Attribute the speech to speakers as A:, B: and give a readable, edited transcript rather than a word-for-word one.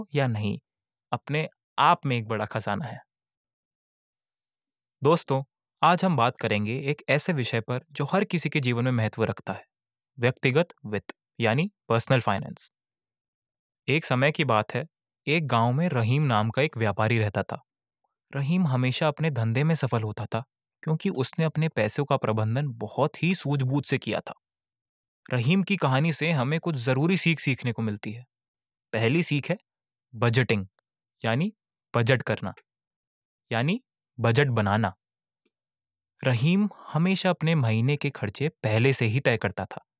A: या नहीं, अपने आप में एक बड़ा खजाना है। दोस्तों, आज हम बात करेंगे एक ऐसे विषय पर जो हर किसी के जीवन में महत्व रखता है, व्यक्तिगत वित्त यानी पर्सनल फाइनेंस। एक समय की बात है, एक गांव में रहीम नाम का एक व्यापारी रहता था। रहीम हमेशा अपने धंधे में सफल होता था क्योंकि उसने अपने पैसों का प्रबंधन बहुत ही सूझबूझ से किया था। रहीम की कहानी से हमें कुछ जरूरी सीख सीखने को मिलती है। पहली सीख है बजटिंग, यानी बजट करना, यानी बजट बनाना। रहीम हमेशा अपने महीने के खर्चे पहले से ही तय करता था।